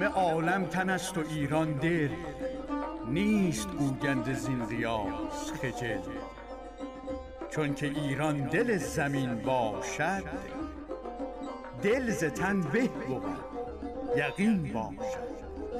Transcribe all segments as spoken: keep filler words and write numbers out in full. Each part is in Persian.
همه عالم تن است و ایران دل، نیست گوگند زین قیاس خجل. چون که ایران دل زمین باشد، دل ز تن به بود یقین باشد.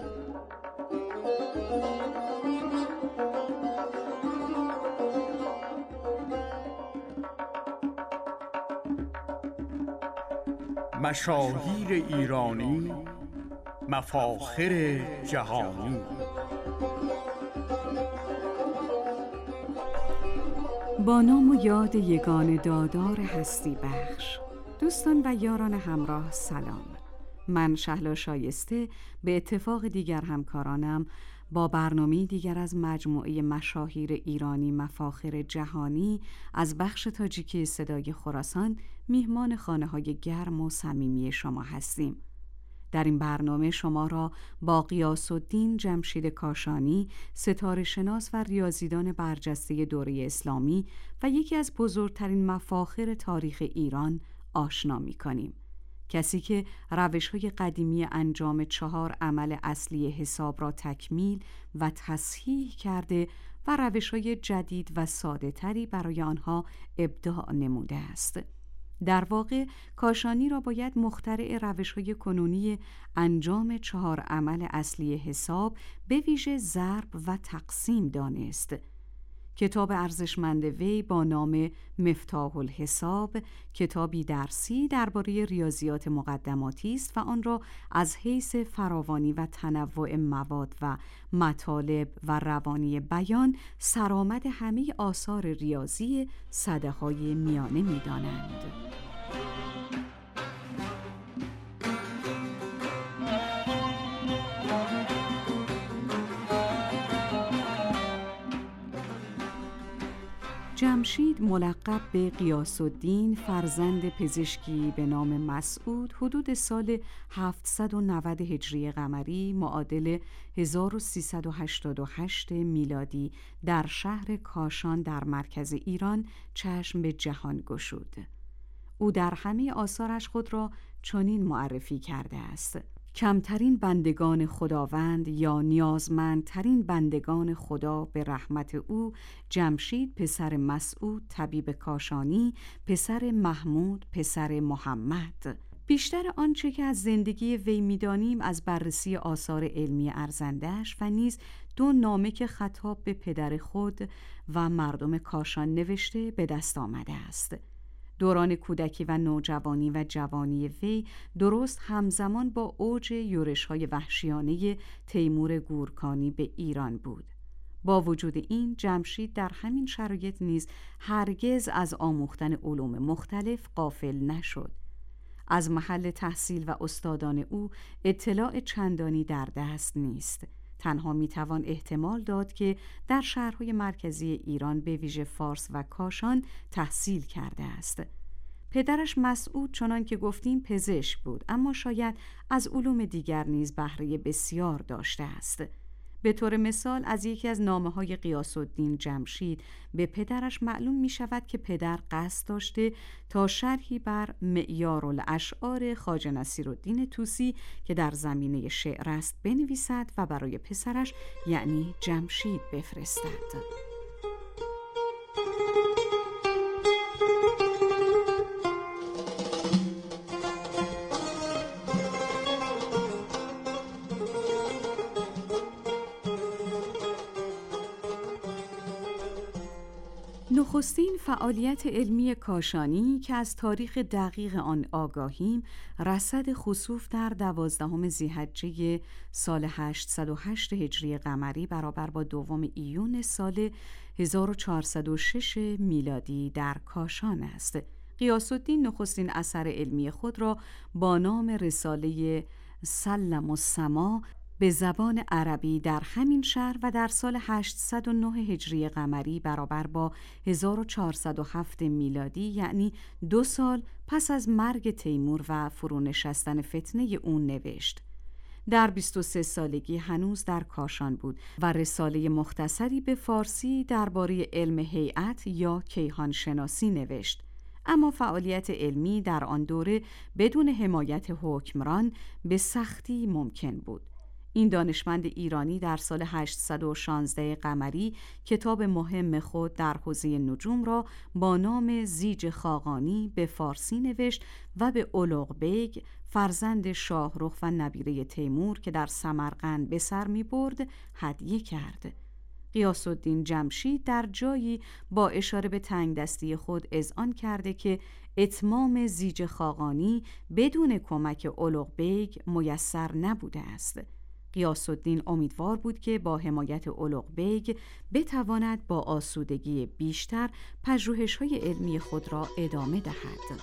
مشاهیر ایرانی، مفاخر جهانی. با نام و یاد یگان دادار هستی بخش. دوستان و یاران همراه سلام. من شهلا شایسته به اتفاق دیگر همکارانم با برنامه دیگر از مجموعه مشاهیر ایرانی مفاخر جهانی از بخش تاجیکی صدای خراسان میهمان خانه های گرم و صمیمی شما هستیم. در این برنامه شما را با غیاث الدین جمشید کاشانی، ستاره شناس و ریاضیدان برجسته دوره اسلامی و یکی از بزرگترین مفاخر تاریخ ایران آشنا می کنیم. کسی که روش‌های قدیمی انجام چهار عمل اصلی حساب را تکمیل و تصحیح کرده و روش‌های جدید و ساده‌تری برای آنها ابداع نموده است. در واقع کاشانی را باید مخترع روش‌های کنونی انجام چهار عمل اصلی حساب به ویژه ضرب و تقسیم دانست. کتاب ارزشمند وی با نام مفتاح الحساب کتابی درسی درباره ریاضیات مقدماتی است و آن را از حیث فراوانی و تنوع مواد و مطالب و روانی بیان سرآمد همه آثار ریاضی سده‌های میانه می‌دانند. جمشید ملقب به غیاث الدین، فرزند پزشکی به نام مسعود، حدود سال هفتصد و نود هجری قمری معادل هزار و سیصد و هشتاد و هشت میلادی در شهر کاشان در مرکز ایران چشم به جهان گشود. او در همه آثارش خود را چنین معرفی کرده است: کمترین بندگان خداوند یا نیازمندترین بندگان خدا به رحمت او جمشید پسر مسعود طبیب کاشانی، پسر محمود پسر محمد. بیشتر آنچه که از زندگی وی می‌دانیم از بررسی آثار علمی ارزنده‌اش و نیز دو نامه که خطاب به پدر خود و مردم کاشان نوشته به دست آمده است. دوران کودکی و نوجوانی و جوانی وی درست همزمان با اوج یورش‌های وحشیانه تیمور گورکانی به ایران بود. با وجود این جمشید در همین شرایط نیز هرگز از آموختن علوم مختلف غافل نشد. از محل تحصیل و استادان او اطلاع چندانی در دست نیست. تنها میتوان احتمال داد که در شهرهای مرکزی ایران به ویژه فارس و کاشان تحصیل کرده است. پدرش مسعود چنان که گفتیم پزشک بود، اما شاید از علوم دیگر نیز بهره بسیار داشته است. به طور مثال از یکی از نامه‌های غیاث الدین جمشید به پدرش معلوم می شود که پدر قصد داشته تا شرحی بر معیارالاشعار خواجه نصیرالدین طوسی که در زمینه شعر است بنویسد و برای پسرش یعنی جمشید بفرستد. نخستین فعالیت علمی کاشانی که از تاریخ دقیق آن آگاهیم رصد خسوف در دوازدهم ذی‌حجه سال هشتصد و هشت هجری قمری برابر با دوم ایون سال هزار و چهارصد و شش میلادی در کاشان است. غیاث الدین نخستین اثر علمی خود را با نام رساله سلم السما به زبان عربی در همین شهر و در سال هشتصد و نه هجری قمری برابر با هزار و چهارصد و هفت میلادی، یعنی دو سال پس از مرگ تیمور و فرونشستن فتنه اون نوشت. در بیست و سه سالگی هنوز در کاشان بود و رساله مختصری به فارسی درباره علم هیئت یا کیهان شناسی نوشت. اما فعالیت علمی در آن دوره بدون حمایت حکمران به سختی ممکن بود. این دانشمند ایرانی در سال هشتصد و شانزده قمری کتاب مهم خود در حوزه نجوم را با نام زیج خاقانی به فارسی نوشت و به اولوق بیگ فرزند شاهرخ و نبیره تیمور که در سمرقند به سر می برد هدیه کرد. غیاث الدین جمشید در جایی با اشاره به تنگدستی خود اذعان کرده که اتمام زیج خاقانی بدون کمک اولوق بیگ میسر نبوده است. غیاث الدین امیدوار بود که با حمایت اولوق بیگ بتواند با آسودگی بیشتر پژوهش‌های علمی خود را ادامه دهد.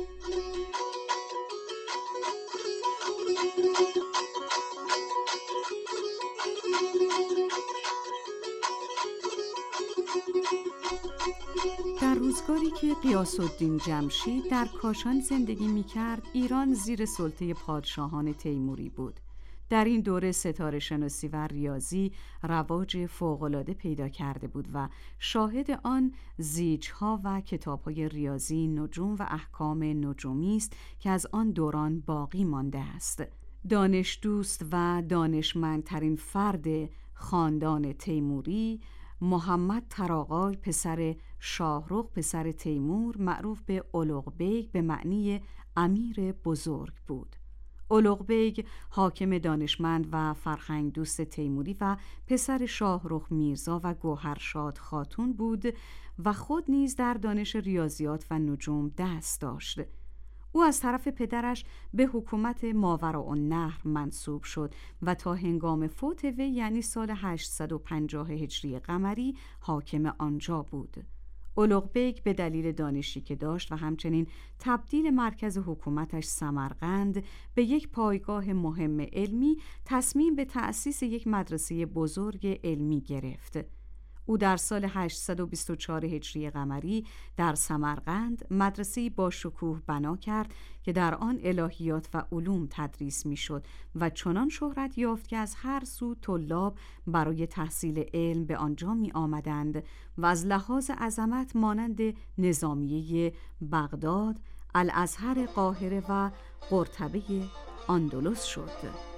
در روزگاری که غیاث الدین جمشید در کاشان زندگی می‌کرد، ایران زیر سلطه پادشاهان تیموری بود. در این دوره ستاره شناسی و ریاضی رواج فوق‌العاده پیدا کرده بود و شاهد آن زیج‌ها و کتاب‌های ریاضی، نجوم و احکام نجومی است که از آن دوران باقی مانده است. دانش دوست و دانشمندترین فرد خاندان تیموری، محمد طراغای پسر شاهرخ پسر تیمور، معروف به اولوق بیگ به معنی امیر بزرگ بود. اولوق بیگ حاکم دانشمند و فرهنگ دوست تیموری و پسر شاهرخ میرزا و گوهرشاد خاتون بود و خود نیز در دانش ریاضیات و نجوم دست داشت. او از طرف پدرش به حکومت ماوراءالنهر منصوب شد و تا هنگام فوت وی یعنی سال هشتصد و پنجاه هجری قمری حاکم آنجا بود. اولوق بیگ به دلیل دانشی که داشت و همچنین تبدیل مرکز حکومتش سمرقند به یک پایگاه مهم علمی تصمیم به تأسیس یک مدرسه بزرگ علمی گرفت. او در سال هشتصد و بیست و چهار هجری قمری در سمرقند مدرسه‌ای با شکوه بنا کرد که در آن الهیات و علوم تدریس می‌شد و چنان شهرت یافت که از هر سو طلاب برای تحصیل علم به آنجا می آمدند و از لحاظ عظمت مانند نظامیه بغداد، الازهر قاهره و قرطبه اندلس شد.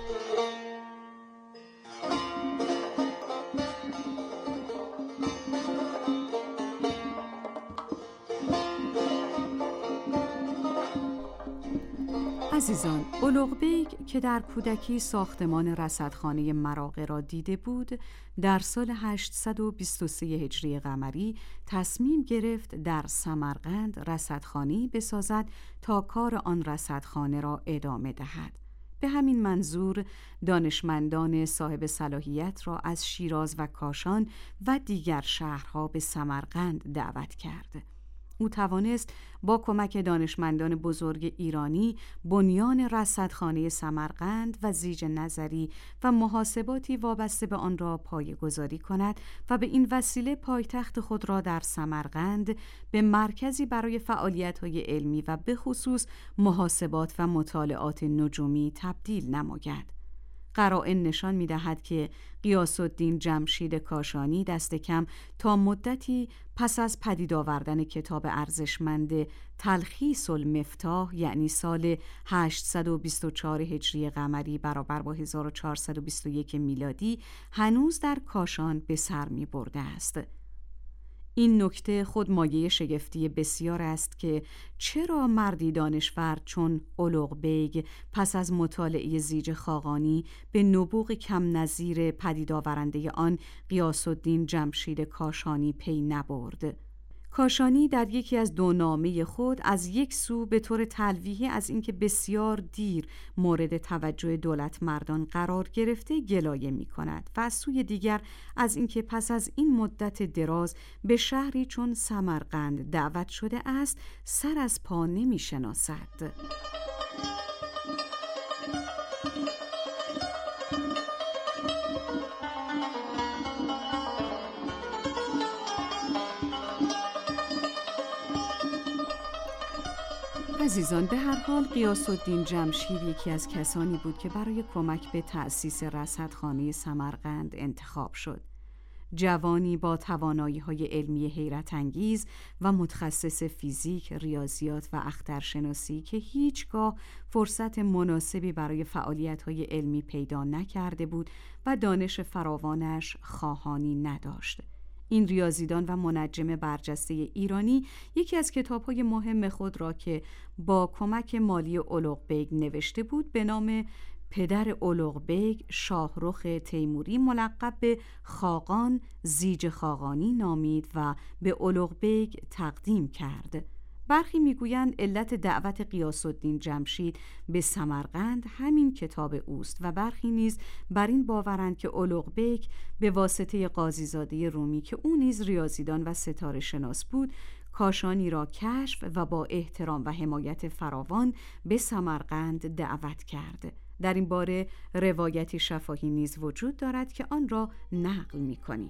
عزیزان، اولوق بیگ که در کودکی ساختمان رصدخانه مراغه را دیده بود، در سال هشتصد و بیست و سه هجری قمری تصمیم گرفت در سمرقند رصدخانه‌ای بسازد تا کار آن رصدخانه را ادامه دهد. به همین منظور دانشمندان صاحب صلاحیت را از شیراز و کاشان و دیگر شهرها به سمرقند دعوت کرد. او توانست با کمک دانشمندان بزرگ ایرانی بنیان رصدخانه سمرقند و زیج نظری و محاسباتی وابسته به آن را پایه‌گذاری کند و به این وسیله پایتخت خود را در سمرقند به مرکزی برای فعالیت‌های علمی و به خصوص محاسبات و مطالعات نجومی تبدیل نماید. قرائن نشان می‌دهد که غیاث الدین جمشید کاشانی دست کم تا مدتی پس از پدید آوردن کتاب ارزشمند تلخیص المفتاح یعنی سال هشتصد و بیست و چهار هجری قمری برابر با هزار و چهارصد و بیست و یک میلادی هنوز در کاشان به سر می‌برده است. این نکته خود مایه شگفتی بسیار است که چرا مردی دانشور چون اولوق بیگ پس از مطالعه زیج خاقانی به نبوغ کم نظیر پدید آورنده آن غیاث الدین جمشید کاشانی پی نبرد. کاشانی در یکی از دو نامه خود از یک سو به طور تلویحی از اینکه بسیار دیر مورد توجه دولت مردان قرار گرفته گلایه می کند و از سوی دیگر از اینکه پس از این مدت دراز به شهری چون سمرقند دعوت شده است سر از پا نمی شناسد. عزیزان، به هر حال غیاث الدین جمشید یکی از کسانی بود که برای کمک به تأسیس رصدخانه سمرقند انتخاب شد. جوانی با توانایی‌های علمی حیرت انگیز و متخصص فیزیک، ریاضیات و اخترشناسی که هیچگاه فرصت مناسبی برای فعالیت‌های علمی پیدا نکرده بود و دانش فراوانش خواهانی نداشت. این ریاضیدان و منجم برجسته ایرانی یکی از کتاب‌های مهم خود را که با کمک مالی اولوغبیگ نوشته بود به نام پدر اولوغبیگ شاهرخ تیموری ملقب به خاقان زیج خاقانی نامید و به اولوغبیگ تقدیم کرد. برخی میگویند علت دعوت غیاث الدین جمشید به سمرقند همین کتاب اوست و برخی نیز بر این باورند که اولوغبیگ به واسطه قاضیزاده رومی که او نیز ریاضیدان و ستاره شناس بود کاشانی را کشف و با احترام و حمایت فراوان به سمرقند دعوت کرد. در این باره روایتی شفاهی نیز وجود دارد که آن را نقل می‌کنیم.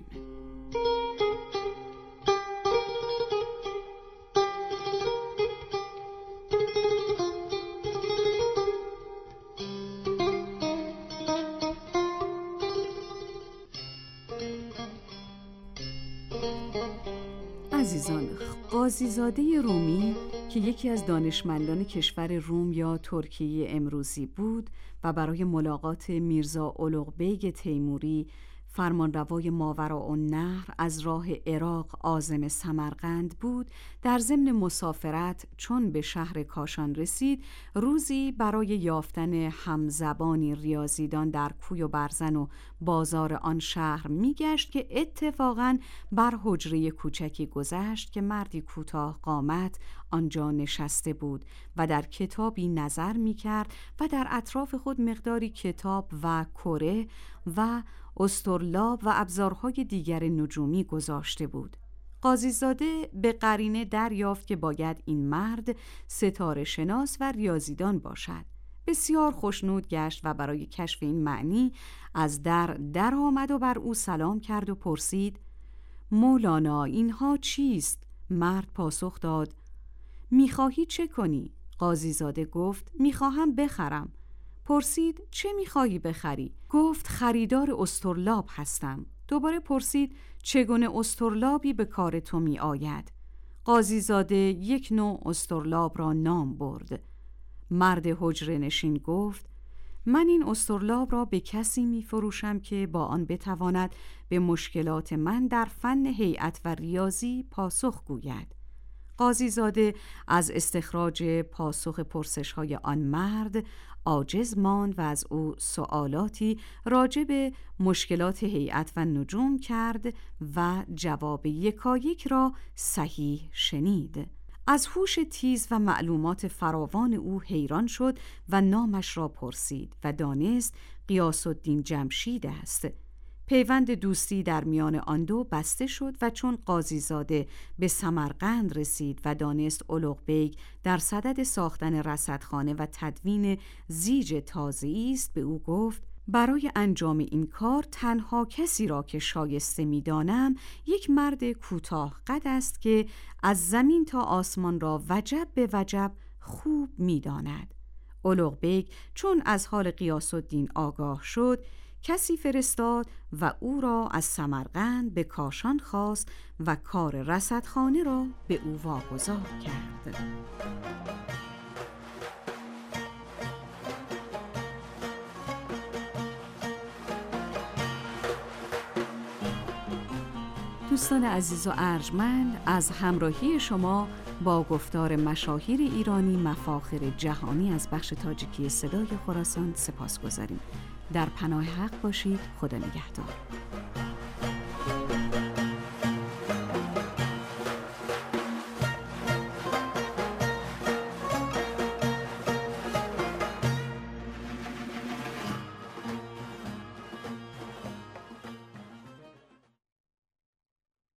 عزیزان، قاضیزاده رومی که یکی از دانشمندان کشور روم یا ترکیه امروزی بود و برای ملاقات میرزا اولوغبیگ تیموری فرمانروای ماوراءالنهر از راه عراق عازم سمرقند بود، در ضمن مسافرت چون به شهر کاشان رسید روزی برای یافتن همزبانی ریاضیدان در کوی و برزن و بازار آن شهر میگشت که اتفاقاً بر حجره کوچکی گذشت که مردی کوتاه قامت آنجا نشسته بود و در کتابی نظر میکرد و در اطراف خود مقداری کتاب و کره و استرلاب و ابزارهای دیگر نجومی گذاشته بود. قاضیزاده به قرینه دریافت که باید این مرد ستاره شناس و ریاضیدان باشد. بسیار خوشنود گشت و برای کشف این معنی از در در آمد و بر او سلام کرد و پرسید: مولانا، اینها چیست؟ مرد پاسخ داد: میخواهی چه کنی؟ قاضیزاده گفت: میخواهم بخرم. پرسید: چه میخواهی بخری؟ گفت: خریدار استرلاب هستم. دوباره پرسید: چگونه استرلابی به کار تو می آید؟ قاضیزاده یک نوع استرلاب را نام برد. مرد حجره نشین گفت: من این استرلاب را به کسی می فروشم که با آن بتواند به مشکلات من در فن هیئت و ریاضی پاسخ گوید. قاضیزاده از استخراج پاسخ پرسش‌های آن مرد عاجز ماند و از او سوالاتی راجع به مشکلات هیئت و نجوم کرد و جواب یکایک را صحیح شنید. از هوش تیز و معلومات فراوان او حیران شد و نامش را پرسید و دانست غیاث الدین جمشید است. پیوند دوستی در میان آن دو بسته شد و چون قاضیزاده به سمرقند رسید و دانست اولوغبیگ در صدد ساختن رصدخانه و تدوین زیج تازه‌ای است، به او گفت: برای انجام این کار تنها کسی را که شایسته می‌دانم یک مرد کوتاه قد است که از زمین تا آسمان را وجب به وجب خوب می‌داند. اولوغبیگ چون از حال غیاث الدین آگاه شد کسی فرستاد و او را از سمرقند به کاشان خواست و کار رصدخانه را به او واگذار کرد. دوستان عزیز و ارجمند، از همراهی شما با گفتار مشاهیر ایرانی مفاخر جهانی از بخش تاجیکی صدای خراسان سپاسگزاریم. در پناه حق باشید. خدا نگهدار.